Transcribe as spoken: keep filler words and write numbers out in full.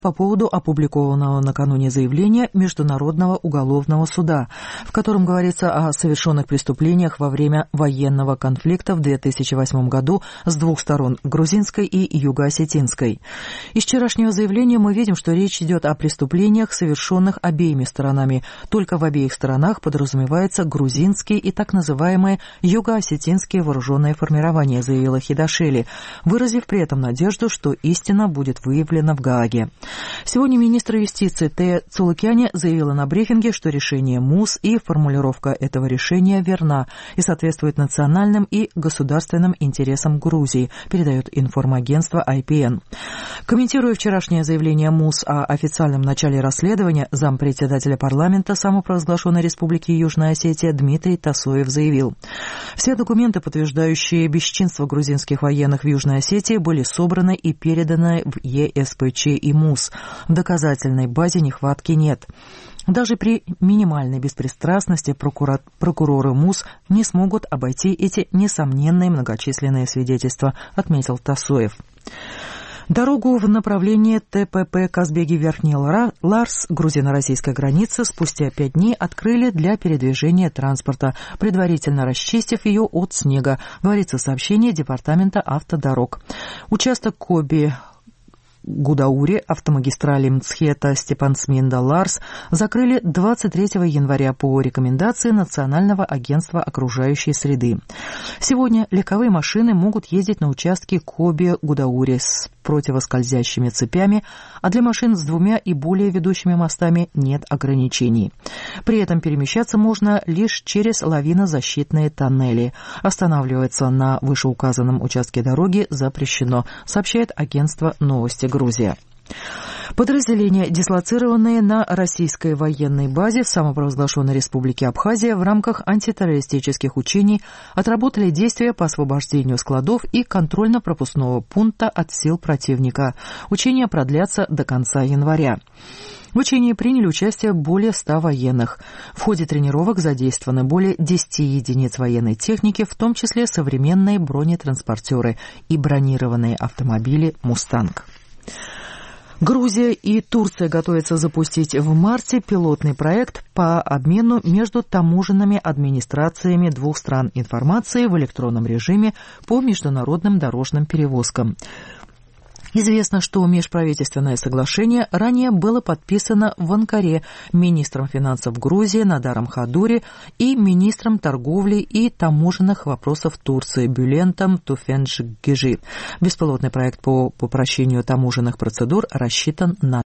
по поводу опубликованного накануне заявления Международного уголовного суда, в котором говорится о совершенных преступлениях во время военного конфликта в две тысячи восьмом году с двух сторон – грузинской и юго-осетинской. Из вчерашнего заявления мы видим, что речь идет о преступлениях, совершенных обеими сторонами. Только в обеих сторонах подразумеваются грузинские и так называемые юго-осетинские вооруженные формирования, заявила Хидашвили, выразив при этом надежду, что истина будет выявлена в Гааге. Сегодня министр юстиции Тея Цулукяне заявила на брифинге, что решение МУС и формулировка этого решения верна и соответствует национальным и государственным интересам Грузии, передает информагентство ай пи эн. Комментируя вчерашнее заявление МУС о официальном начале расследования, зампредседателя парламента самопровозглашенной Республики Южная Осетия Дмитрий Тасоев заявил: все документы, подтверждающие бесчинство грузинских военных в Южной Осетии, были собраны и переданы в е эс пэ че и МУС. В доказательной базе нехватки нет. Даже при минимальной беспристрастности прокура... прокуроры МУС не смогут обойти эти несомненные многочисленные свидетельства, отметил Тасоев. Дорогу в направлении тэ пэ пэ Казбеги-Верхний Ларс грузино-российской границы спустя пять дней открыли для передвижения транспорта, предварительно расчистив ее от снега, говорится в сообщении Департамента автодорог. Участок Коби Гудаури автомагистрали Мцхета-Степансминда-Ларс закрыли двадцать третьего января по рекомендации Национального агентства окружающей среды. Сегодня легковые машины могут ездить на участке Коби-Гудаури с противоскользящими цепями, а для машин с двумя и более ведущими мостами нет ограничений. При этом перемещаться можно лишь через лавинозащитные тоннели. Останавливаться на вышеуказанном участке дороги запрещено, сообщает агентство «Новости Грузия». Подразделения, дислоцированные на российской военной базе в самопровозглашенной Республике Абхазия в рамках антитеррористических учений, отработали действия по освобождению складов и контрольно-пропускного пункта от сил противника. Учения продлятся до конца января. В учении приняли участие более ста военных. В ходе тренировок задействованы более десяти единиц военной техники, в том числе современные бронетранспортеры и бронированные автомобили «Мустанг». Грузия и Турция готовятся запустить в марте пилотный проект по обмену между таможенными администрациями двух стран информацией в электронном режиме по международным дорожным перевозкам. Известно, что межправительственное соглашение ранее было подписано в Анкаре министром финансов Грузии Надаром Хадури и министром торговли и таможенных вопросов Турции Бюлентом Туфенджгежи. Беспилотный проект по упрощению таможенных процедур рассчитан на